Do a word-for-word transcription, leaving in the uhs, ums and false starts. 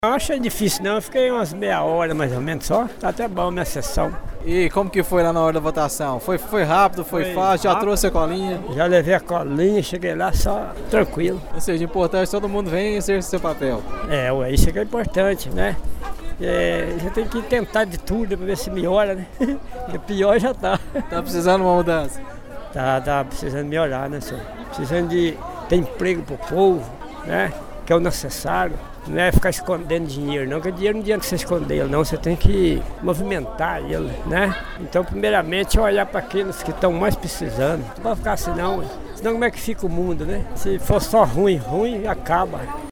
Eu achei difícil não, eu fiquei umas meia hora mais ou menos só, tá até bom a minha sessão. E como que foi lá na hora da votação? Foi, foi rápido, foi, Foi fácil, já rápido. trouxe a colinha? Já levei a colinha, cheguei lá só tranquilo. Ou seja, importante todo mundo vem e exerce seu papel. É, ué, isso que é importante, né? É, já tem que tentar de tudo pra ver se melhora, né? E pior já tá. Tá precisando de uma mudança? Tá, tá precisando melhorar, né, senhor? Precisando de ter emprego pro povo, né? Que é o necessário. Não é ficar escondendo dinheiro, não, porque dinheiro não adianta você esconder ele, não. Você tem que movimentar ele, né? Então, primeiramente, olhar para aqueles que estão mais precisando. Não pode ficar assim, não. Senão, como é que fica o mundo, né? Se for só ruim, ruim, acaba.